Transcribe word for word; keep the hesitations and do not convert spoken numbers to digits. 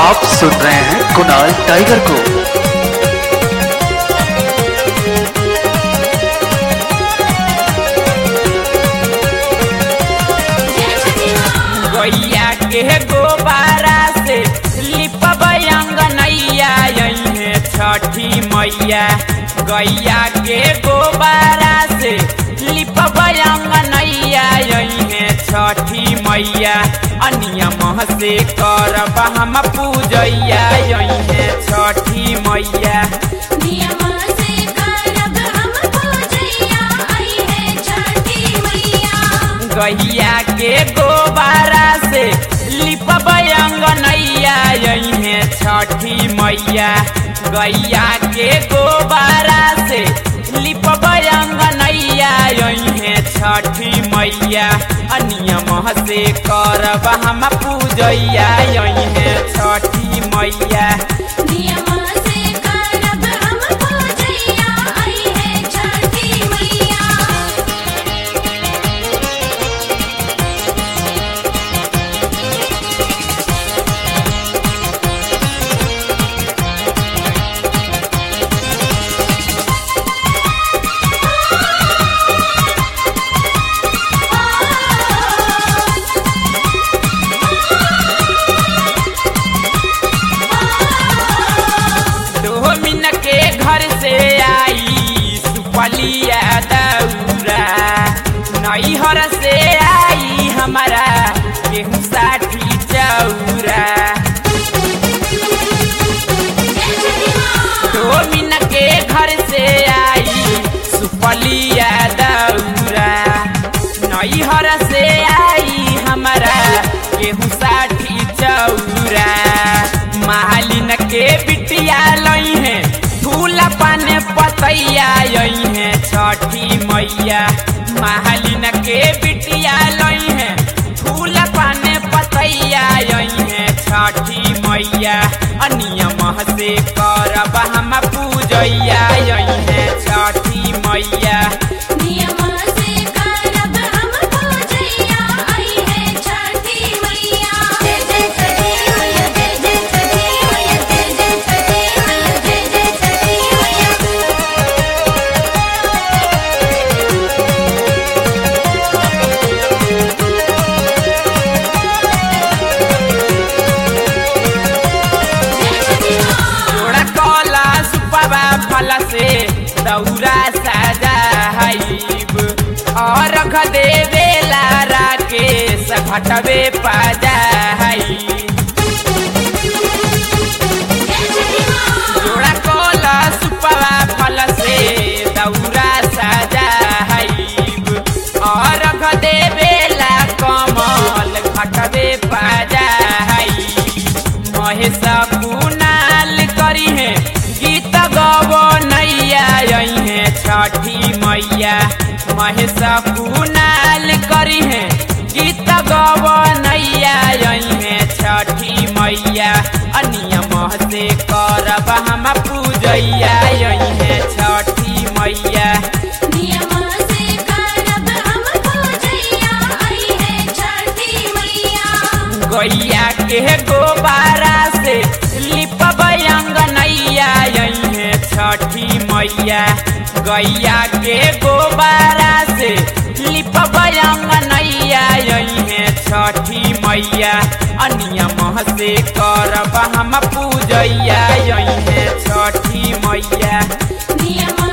आप सुन रहे हैं कुणाल टाइगर को। गैया के गोबारा से लिपब अंगनैया है छठी मैया। गैया के गोबारा से लिपब अंगनैया है छठी मैया। अनियम से करब हम पूजैया है छठी मैया। नियम से करब हम पूजैया है छठी मैया। गैया के गोबारा से लिपब अंगनैया है छठी मैया। गैया के गोबारा से लिपब अंगनैया है छठी मैया। अनियम से करब हम पूजैया है छठी मैया। नियम से करब हम पूजैया है छठी मैया। डोमिन के घर से आई सुपलिया दौरा। नैहर से आई हमारा गेहूँ साठी चौरा। डोमिन के घर से आई सुपलिया दौरा। नैहर से आई हमारा गेहूँ साठी चौरा। मालिन के बिटिया लई है फूल पाने पतैया है छठी मैया। मालिन के बिटिया लई है फूल पाने पतैया है छठी मैया। अनियम से करब हम पूजैया है छठी मैया। नियम से करब हम पूजैया है छठी मैया। जय जय छठी मैया, जय जय छठी मैया, जय जय छठी मैया, जय जय छठी मैया। जोड़ा कला सुपवा फल से दौरा सजाइब। और रख देवे लारा के सघटवे पजाइब। जोड़ा कला सुपवा फल से दौरा सजाइब। और रख देवे ला कमल घटवे पजाइब। महेश कुनाल करी है गीत गवनैया है छठी मैया। महेश कुनाल करी है गीत गवनैया है छठी मैया। अनियम से करब हम पूजैया है छठी मैया। नियम से करब हम पूजैया है छठी मैया। गैया के गोबारा से लिपब अंगनैया है छठी मैया। गैया के गोबारा से लिपब अंगनैया है छठी मैया। अनियम से करब हम पूजैया है छठी मैया। नियम